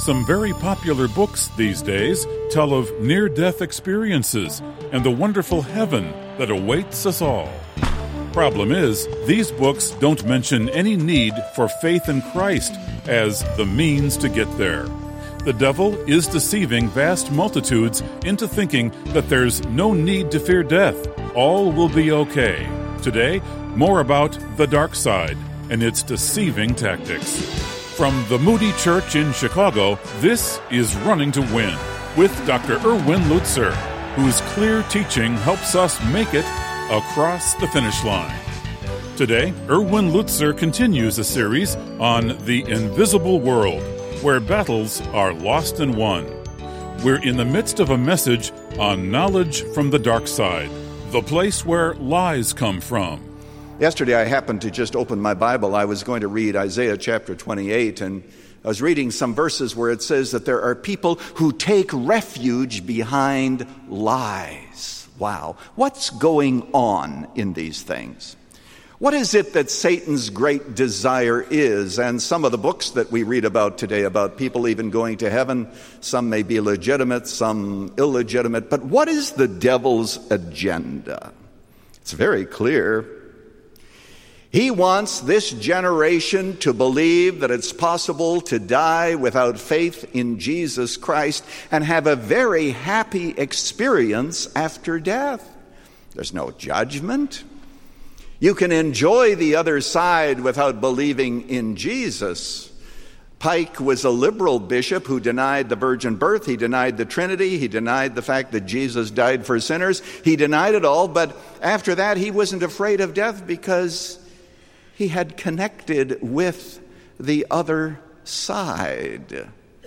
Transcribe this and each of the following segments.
Some very popular books these days tell of near-death experiences and the wonderful heaven that awaits us all. Problem is, these books don't mention any need for faith in Christ as the means to get there. The devil is deceiving vast multitudes into thinking that there's no need to fear death. All will be okay. Today, more about the dark side and its deceiving tactics. From the Moody Church in Chicago, this is Running to Win with Dr. Erwin Lutzer, whose clear teaching helps us make it across the finish line. Today, Erwin Lutzer continues a series on the invisible world, where battles are lost and won. We're in the midst of a message on knowledge from the dark side, the place where lies come from. Yesterday, I happened to just open my Bible. I was going to read Isaiah chapter 28, and I was reading some verses where it says that there are people who take refuge behind lies. Wow. What's going on in these things? What is it that Satan's great desire is? And some of the books that we read about today about people even going to heaven, some may be legitimate, some illegitimate. But what is the devil's agenda? It's very clear. He wants this generation to believe that it's possible to die without faith in Jesus Christ and have a very happy experience after death. There's no judgment. You can enjoy the other side without believing in Jesus. Pike was a liberal bishop who denied the virgin birth. He denied the Trinity. He denied the fact that Jesus died for sinners. He denied it all, but after that he wasn't afraid of death because he had connected with the other side.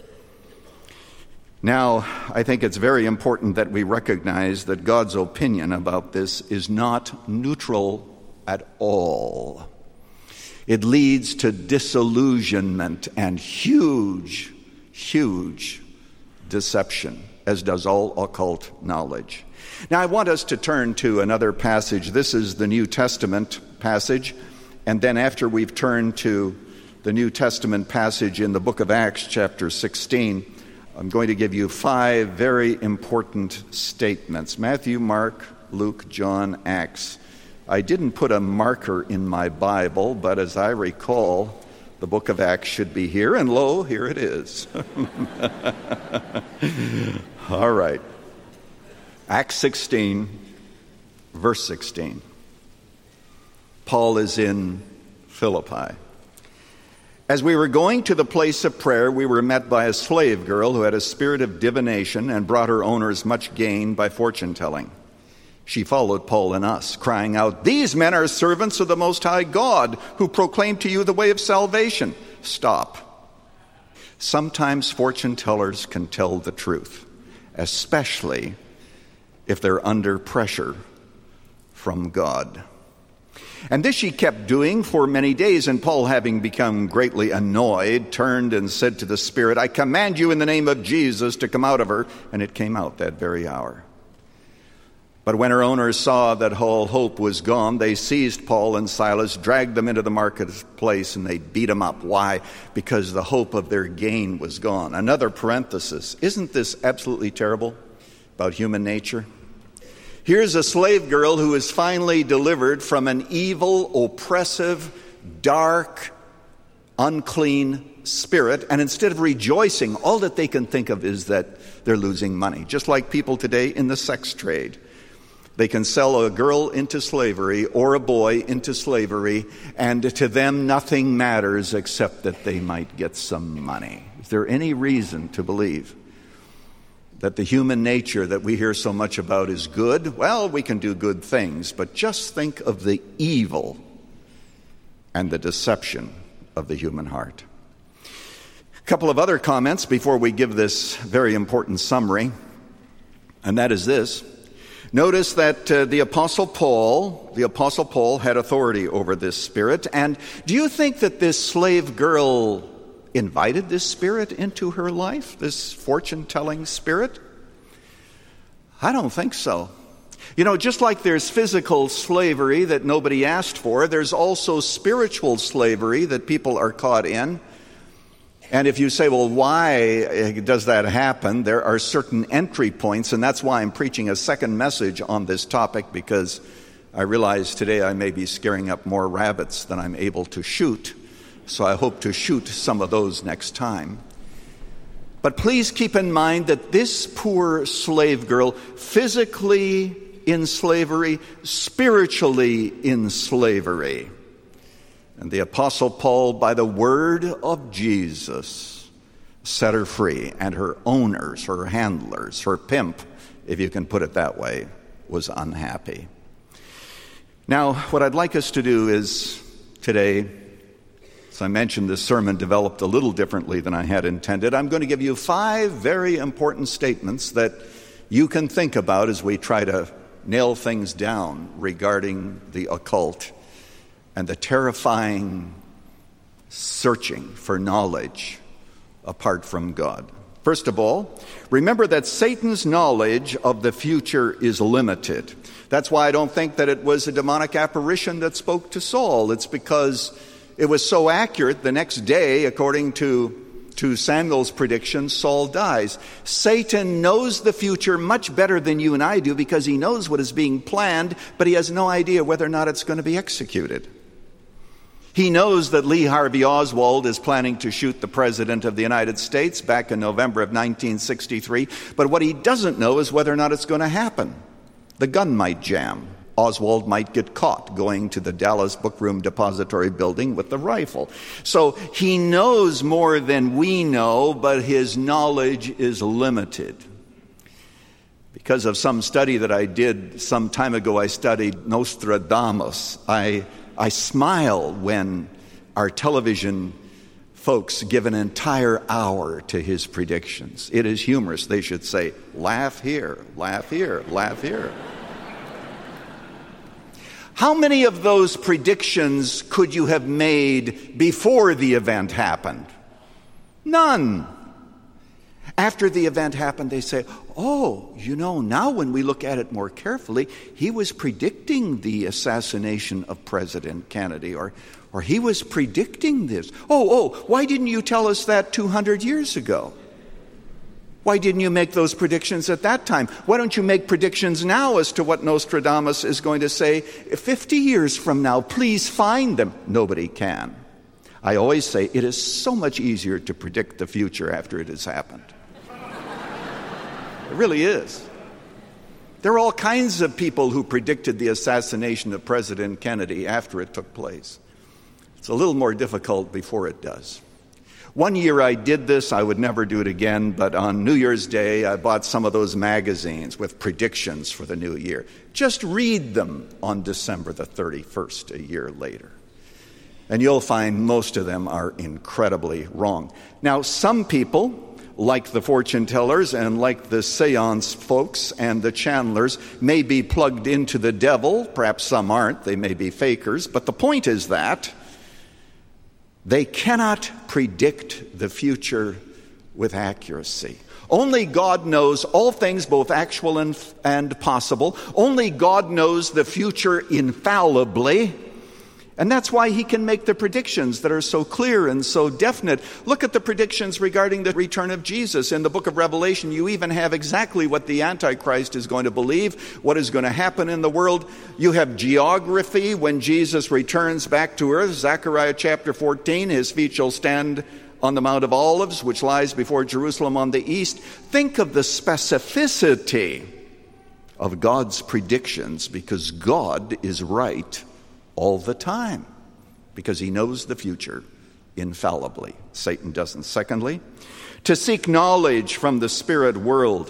Now, I think it's very important that we recognize that God's opinion about this is not neutral at all. It leads to disillusionment and huge, huge deception, as does all occult knowledge. Now, I want us to turn to another passage. This is the New Testament passage. And then after we've turned to the New Testament passage in the book of Acts, chapter 16, I'm going to give you 5 very important statements. Matthew, Mark, Luke, John, Acts. I didn't put a marker in my Bible, but as I recall, the book of Acts should be here, and lo, here it is. All right. Acts 16, verse 16. Paul is in Philippi. As we were going to the place of prayer, we were met by a slave girl who had a spirit of divination and brought her owners much gain by fortune-telling. She followed Paul and us, crying out, "These men are servants of the Most High God, who proclaim to you the way of salvation." Stop. Sometimes fortune-tellers can tell the truth, especially if they're under pressure from God. And this she kept doing for many days, and Paul, having become greatly annoyed, turned and said to the spirit, "I command you in the name of Jesus to come out of her." And it came out that very hour. But when her owners saw that all hope was gone, they seized Paul and Silas, dragged them into the marketplace, and they beat them up. Why? Because the hope of their gain was gone. Another parenthesis. Isn't this absolutely terrible about human nature? Here's a slave girl who is finally delivered from an evil, oppressive, dark, unclean spirit. And instead of rejoicing, all that they can think of is that they're losing money. Just like people today in the sex trade. They can sell a girl into slavery or a boy into slavery, and to them nothing matters except that they might get some money. Is there any reason to believe that the human nature that we hear so much about is good? Well, we can do good things, but just think of the evil and the deception of the human heart. A couple of other comments before we give this very important summary, and that is this. Notice that the Apostle Paul had authority over this spirit. And do you think that this slave girl invited this spirit into her life, this fortune-telling spirit? I don't think so. You know, just like there's physical slavery that nobody asked for, there's also spiritual slavery that people are caught in. And if you say, well, why does that happen? There are certain entry points, and that's why I'm preaching a second message on this topic, because I realize today I may be scaring up more rabbits than I'm able to shoot. So I hope to shoot some of those next time. But please keep in mind that this poor slave girl, physically in slavery, spiritually in slavery. And the Apostle Paul, by the word of Jesus, set her free. And her owners, her handlers, her pimp, if you can put it that way, was unhappy. Now, what I'd like us to do is today, as I mentioned, this sermon developed a little differently than I had intended. I'm going to give you 5 very important statements that you can think about as we try to nail things down regarding the occult and the terrifying searching for knowledge apart from God. First of all, remember that Satan's knowledge of the future is limited. That's why I don't think that it was a demonic apparition that spoke to Saul. It's because it was so accurate. The next day, according to Samuel's prediction, Saul dies. Satan knows the future much better than you and I do because he knows what is being planned, but he has no idea whether or not it's going to be executed. He knows that Lee Harvey Oswald is planning to shoot the President of the United States back in November of 1963, but what he doesn't know is whether or not it's going to happen. The gun might jam. Oswald might get caught going to the Dallas Bookroom Depository building with the rifle. So he knows more than we know, but his knowledge is limited. Because of some study that I did some time ago, I studied Nostradamus. I smile when our television folks give an entire hour to his predictions. It is humorous. They should say, laugh here, laugh here, laugh here. How many of those predictions could you have made before the event happened? None. After the event happened, they say, oh, now when we look at it more carefully, he was predicting the assassination of President Kennedy, or he was predicting this. Why didn't you tell us that 200 years ago? Why didn't you make those predictions at that time? Why don't you make predictions now as to what Nostradamus is going to say 50 years from now? Please find them. Nobody can. I always say it is so much easier to predict the future after it has happened. It really is. There are all kinds of people who predicted the assassination of President Kennedy after it took place. It's a little more difficult before it does. One year I did this, I would never do it again, but on New Year's Day I bought some of those magazines with predictions for the new year. Just read them on December the 31st, a year later. And you'll find most of them are incredibly wrong. Now, some people, like the fortune tellers and like the seance folks and the channelers, may be plugged into the devil. Perhaps some aren't. They may be fakers. But the point is that they cannot predict the future with accuracy. Only God knows all things, both actual and possible. Only God knows the future infallibly. And that's why he can make the predictions that are so clear and so definite. Look at the predictions regarding the return of Jesus. In the book of Revelation, you even have exactly what the Antichrist is going to believe, what is going to happen in the world. You have geography when Jesus returns back to earth. Zechariah chapter 14, his feet shall stand on the Mount of Olives, which lies before Jerusalem on the east. Think of the specificity of God's predictions, because God is right all the time, because he knows the future infallibly. Satan doesn't. Secondly, to seek knowledge from the spirit world.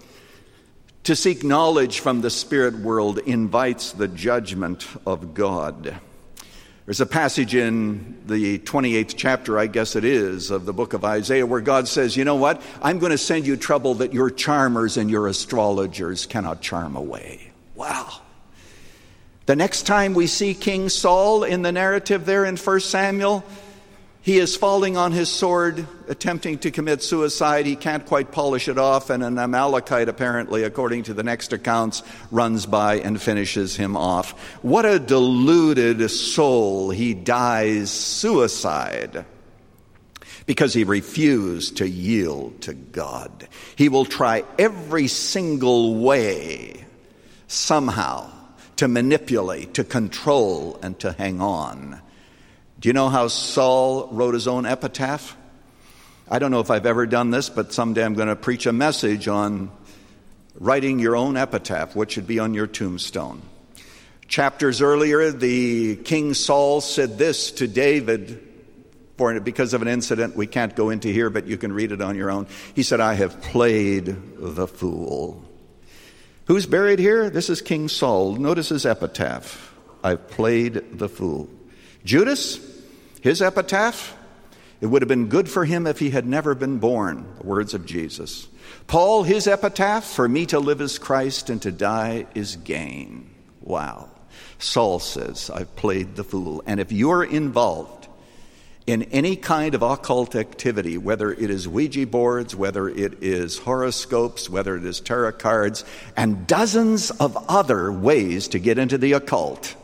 To seek knowledge from the spirit world invites the judgment of God. There's a passage in the 28th chapter, I guess it is, of the book of Isaiah, where God says, you know what? I'm going to send you trouble that your charmers and your astrologers cannot charm away. Wow. The next time we see King Saul in the narrative there in 1 Samuel, he is falling on his sword, attempting to commit suicide. He can't quite polish it off, and an Amalekite, apparently, according to the next accounts, runs by and finishes him off. What a deluded soul. He dies suicide. because he refused to yield to God. He will try every single way, somehow, to manipulate, to control, and to hang on. Do you know how Saul wrote his own epitaph? I don't know if I've ever done this, but someday I'm going to preach a message on writing your own epitaph, what should be on your tombstone. Chapters earlier, the King Saul said this to David, because of an incident we can't go into here, but you can read it on your own. He said, I have played the fool. Who's buried here? This is King Saul. Notice his epitaph. I've played the fool. Judas, his epitaph, it would have been good for him if he had never been born, the words of Jesus. Paul, his epitaph, for me to live is Christ and to die is gain. Wow. Saul says, I've played the fool. And if you're involved in any kind of occult activity, whether it is Ouija boards, whether it is horoscopes, whether it is tarot cards, and dozens of other ways to get into the occult,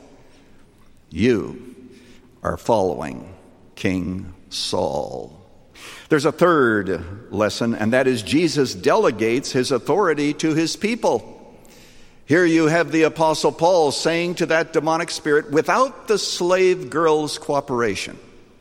you are following King Saul. There's a third lesson, and that is Jesus delegates his authority to his people. Here you have the Apostle Paul saying to that demonic spirit, without the slave girl's cooperation.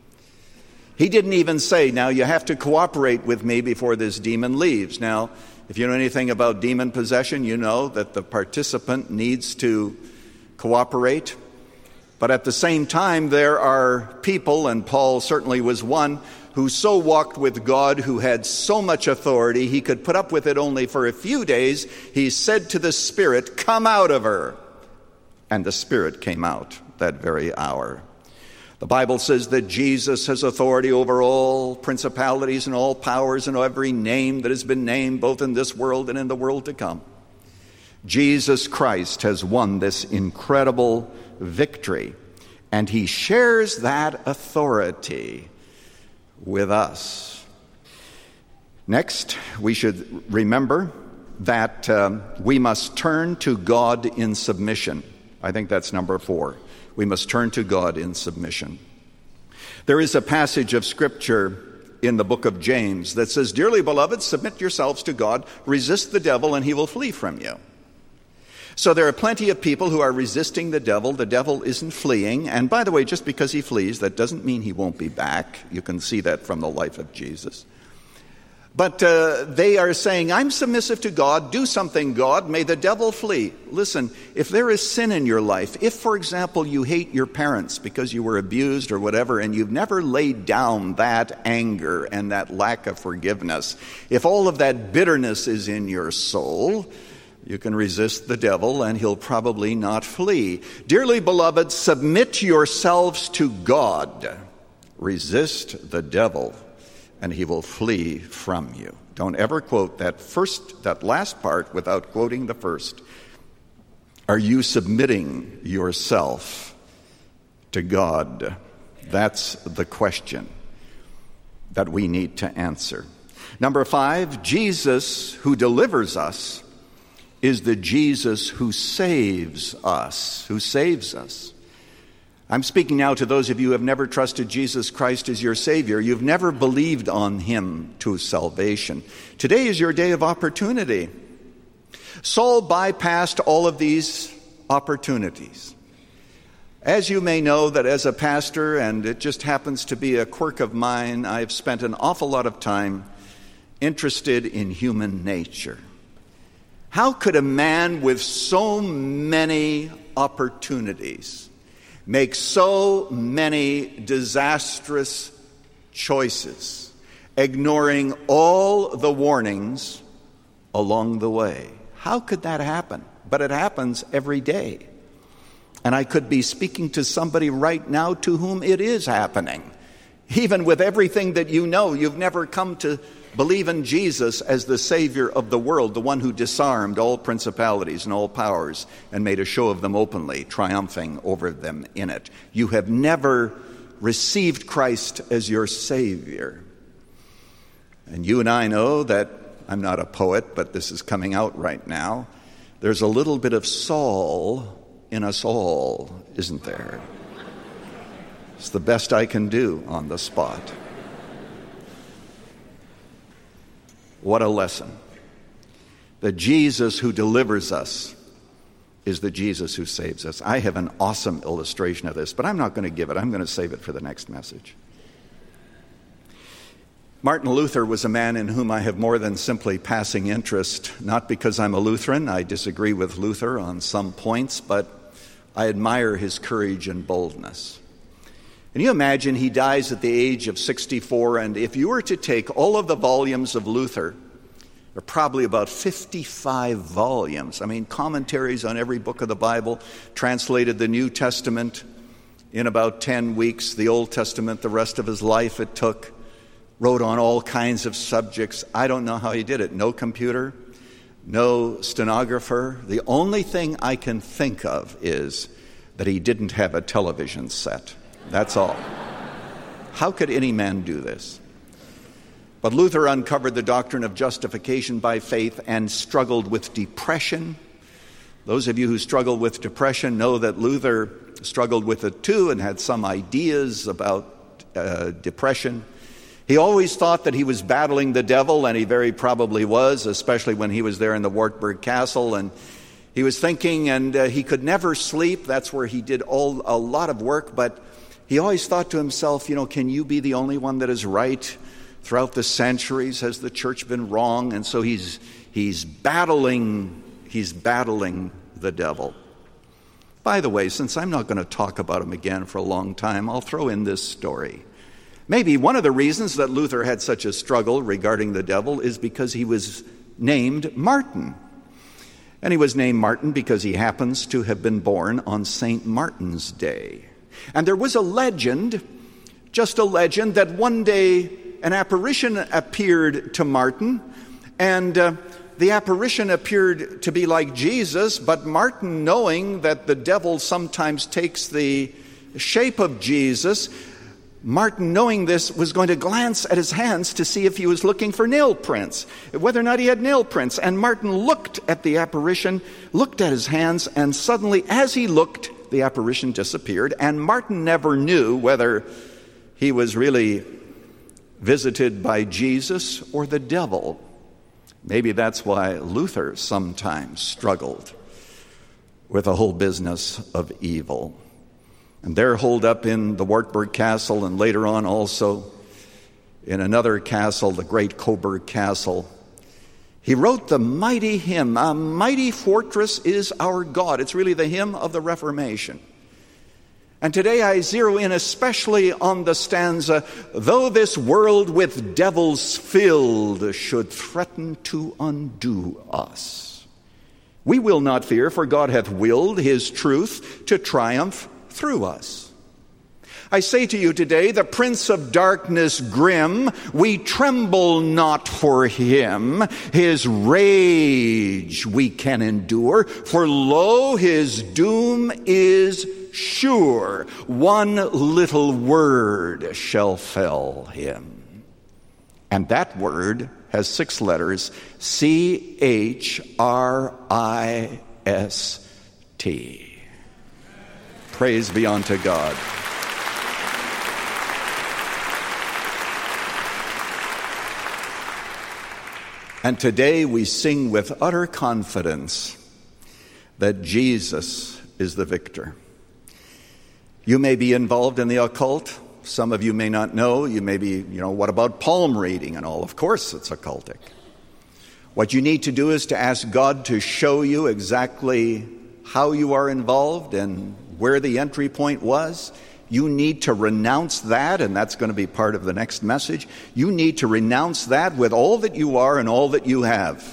He didn't even say, now you have to cooperate with me before this demon leaves. Now, if you know anything about demon possession, you know that the participant needs to cooperate. But at the same time, there are people, and Paul certainly was one, who so walked with God, who had so much authority, he could put up with it only for a few days. He said to the spirit, come out of her. And the spirit came out that very hour. The Bible says that Jesus has authority over all principalities and all powers and every name that has been named, both in this world and in the world to come. Jesus Christ has won this incredible victory, and he shares that authority with us. Next, we should remember that we must turn to God in submission. I think that's number 4. We must turn to God in submission. There is a passage of Scripture in the book of James that says, dearly beloved, submit yourselves to God, resist the devil, and he will flee from you. So there are plenty of people who are resisting the devil. The devil isn't fleeing. And by the way, just because he flees, that doesn't mean he won't be back. You can see that from the life of Jesus. But they are saying, I'm submissive to God. Do something, God. May the devil flee. Listen, if there is sin in your life, if, for example, you hate your parents because you were abused or whatever, and you've never laid down that anger and that lack of forgiveness, if all of that bitterness is in your soul, you can resist the devil and he'll probably not flee. Dearly beloved, submit yourselves to God. Resist the devil and he will flee from you. Don't ever quote that last part without quoting the first. Are you submitting yourself to God? That's the question that we need to answer. Number 5, Jesus who delivers us is the Jesus who saves us, I'm speaking now to those of you who have never trusted Jesus Christ as your Savior. You've never believed on him to salvation. Today is your day of opportunity. Saul bypassed all of these opportunities. As you may know, that as a pastor, and it just happens to be a quirk of mine, I've spent an awful lot of time interested in human nature. How could a man with so many opportunities make so many disastrous choices, ignoring all the warnings along the way? How could that happen? But it happens every day. And I could be speaking to somebody right now to whom it is happening. Even with everything that you know, you've never come to believe in Jesus as the Savior of the world, the one who disarmed all principalities and all powers and made a show of them openly, triumphing over them in it. You have never received Christ as your Savior. And you and I know that, I'm not a poet, but this is coming out right now, there's a little bit of Saul in us all, isn't there? It's the best I can do on the spot. What a lesson. The Jesus who delivers us is the Jesus who saves us. I have an awesome illustration of this, but I'm not going to give it. I'm going to save it for the next message. Martin Luther was a man in whom I have more than simply passing interest, not because I'm a Lutheran. I disagree with Luther on some points, but I admire his courage and boldness. Can you imagine he dies at the age of 64, and if you were to take all of the volumes of Luther, there are probably about 55 volumes. I mean, commentaries on every book of the Bible, translated the New Testament in about 10 weeks, the Old Testament, the rest of his life it took, wrote on all kinds of subjects. I don't know how he did it. No computer, no stenographer. The only thing I can think of is that he didn't have a television set. That's all. How could any man do this? But Luther uncovered the doctrine of justification by faith and struggled with depression. Those of you who struggle with depression know that Luther struggled with it too and had some ideas about depression. He always thought that he was battling the devil, and he very probably was, especially when he was there in the Wartburg Castle. And he was thinking, and he could never sleep. That's where he did a lot of work. But he always thought to himself, can you be the only one that is right? Throughout the centuries, has the church been wrong? And so he's battling the devil. By the way, since I'm not going to talk about him again for a long time, I'll throw in this story. Maybe one of the reasons that Luther had such a struggle regarding the devil is because he was named Martin. And he was named Martin because he happens to have been born on St. Martin's Day. And there was a legend, just a legend, that one day an apparition appeared to Martin, and the apparition appeared to be like Jesus, but Martin, knowing that the devil sometimes takes the shape of Jesus, Martin, knowing this, was going to glance at his hands to see if he was looking for nail prints, whether or not he had nail prints. And Martin looked at the apparition, looked at his hands, and suddenly, as he looked, the apparition disappeared. And Martin never knew whether he was really visited by Jesus or the devil. Maybe that's why Luther sometimes struggled with the whole business of evil. And there, holed up in the Wartburg Castle, and later on also in another castle, the great Coburg Castle, he wrote the mighty hymn, "A Mighty Fortress is Our God." It's really the hymn of the Reformation. And today I zero in especially on the stanza, "Though this world with devils filled should threaten to undo us, we will not fear, for God hath willed his truth to triumph through us. I say to you today, the prince of darkness grim, we tremble not for him. His rage we can endure, for lo, his doom is sure. One little word shall fell him." And that word has 6 letters, CHRIST. Praise be unto God. And today we sing with utter confidence that Jesus is the victor. You may be involved in the occult. Some of you may not know. You may be, what about palm reading and all? Of course it's occultic. What you need to do is to ask God to show you exactly how you are involved and where the entry point was. You need to renounce that, and that's going to be part of the next message. You need to renounce that with all that you are and all that you have.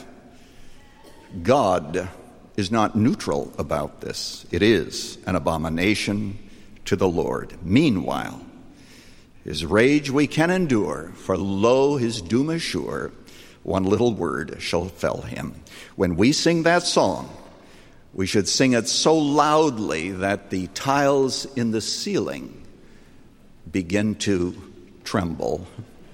God is not neutral about this. It is an abomination to the Lord. Meanwhile, his rage we can endure, for lo, his doom is sure. One little word shall fell him. When we sing that song, we should sing it so loudly that the tiles in the ceiling begin to tremble.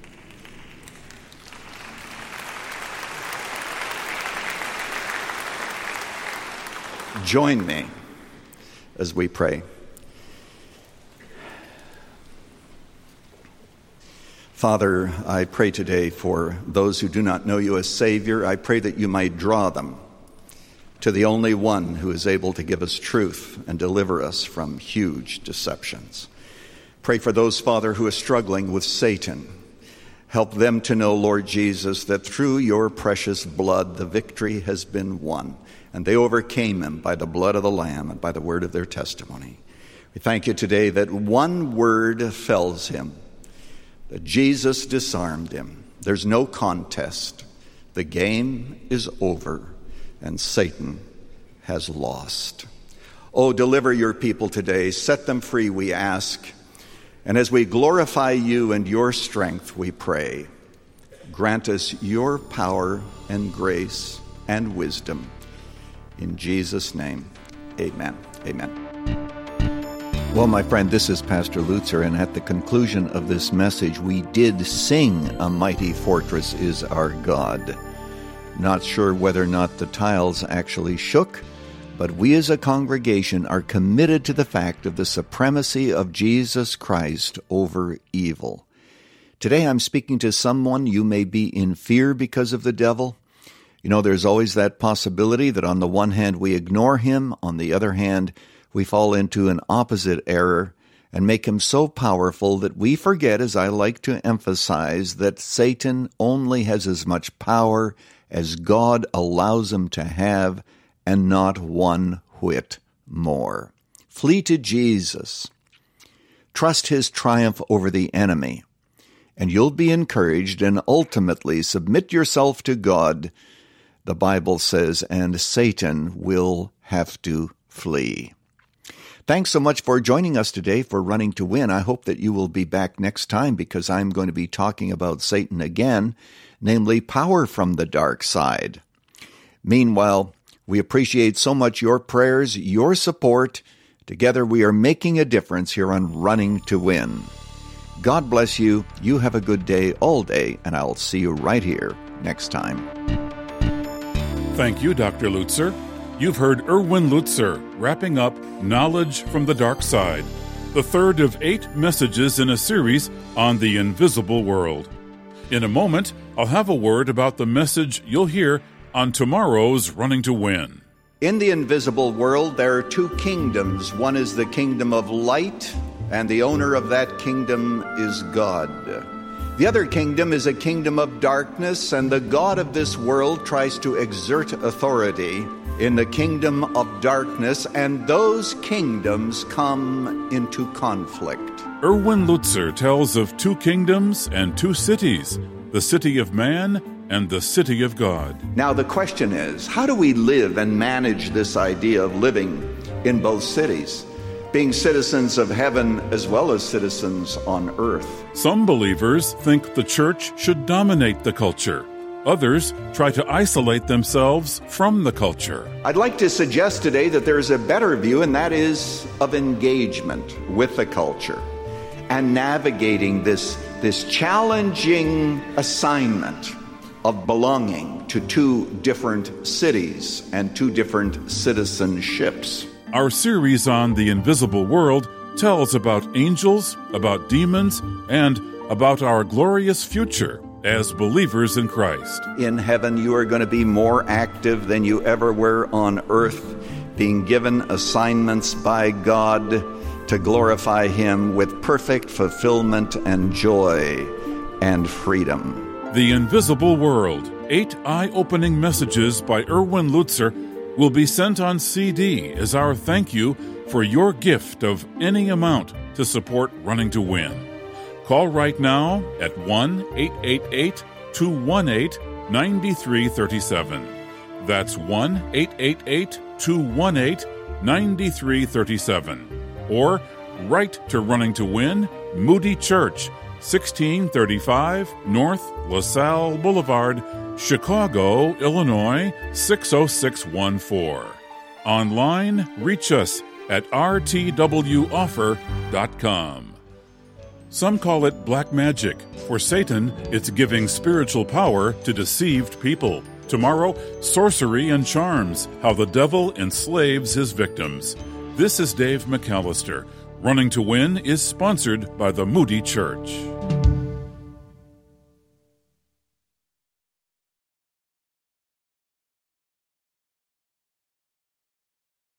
Join me as we pray. Father, I pray today for those who do not know you as Savior. I pray that you might draw them to the only one who is able to give us truth and deliver us from huge deceptions. Pray for those, Father, who are struggling with Satan. Help them to know, Lord Jesus, that through your precious blood the victory has been won, and they overcame him by the blood of the Lamb and by the word of their testimony. We thank you today that one word fells him, that Jesus disarmed him. There's no contest. The game is over, and Satan has lost. Oh, deliver your people today. Set them free, we ask. And as we glorify you and your strength, we pray, grant us your power and grace and wisdom. In Jesus' name, amen. Amen. Well, my friend, this is Pastor Lutzer, and at the conclusion of this message, we did sing "A Mighty Fortress is Our God." Not sure whether or not the tiles actually shook, but we as a congregation are committed to the fact of the supremacy of Jesus Christ over evil. Today I'm speaking to someone you may be in fear because of the devil. You know, there's always that possibility that on the one hand we ignore him, on the other hand we fall into an opposite error and make him so powerful that we forget, as I like to emphasize, that Satan only has as much power as God allows him to have, and not one whit more. Flee to Jesus. Trust his triumph over the enemy, and you'll be encouraged, and ultimately submit yourself to God, the Bible says, and Satan will have to flee. Thanks so much for joining us today for Running to Win. I hope that you will be back next time, because I'm going to be talking about Satan again, namely power from the dark side. Meanwhile, we appreciate so much your prayers, your support. Together we are making a difference here on Running to Win. God bless you. You have a good day all day, and I'll see you right here next time. Thank you, Dr. Lutzer. You've heard Erwin Lutzer wrapping up Knowledge from the Dark Side, the third of 8 messages in a series on the invisible world. In a moment, I'll have a word about the message you'll hear on tomorrow's Running to Win. In the invisible world, there are 2 kingdoms. One is the kingdom of light, and the owner of that kingdom is God. The other kingdom is a kingdom of darkness, and the god of this world tries to exert authority in the kingdom of darkness, and those kingdoms come into conflict. Erwin Lutzer tells of 2 kingdoms and 2 cities, the city of man and the city of God. Now the question is, how do we live and manage this idea of living in both cities, being citizens of heaven as well as citizens on earth? Some believers think the church should dominate the culture. Others try to isolate themselves from the culture. I'd like to suggest today that there's a better view, and that is of engagement with the culture and navigating this challenging assignment of belonging to 2 different cities and 2 different citizenships. Our series on the invisible world tells about angels, about demons, and about our glorious future as believers in Christ. In heaven, you are going to be more active than you ever were on earth, being given assignments by God to glorify him with perfect fulfillment and joy and freedom. The Invisible World, 8 eye-opening messages by Erwin Lutzer, will be sent on CD as our thank you for your gift of any amount to support Running to Win. Call right now at 1-888-218-9337. That's 1-888-218-9337. Or write to Running to Win, Moody Church, 1635 North LaSalle Boulevard, Chicago, Illinois, 60614. Online, reach us at rtwoffer.com. Some call it black magic. For Satan, it's giving spiritual power to deceived people. Tomorrow, sorcery and charms, how the devil enslaves his victims. This is Dave McAllister. Running to Win is sponsored by the Moody Church.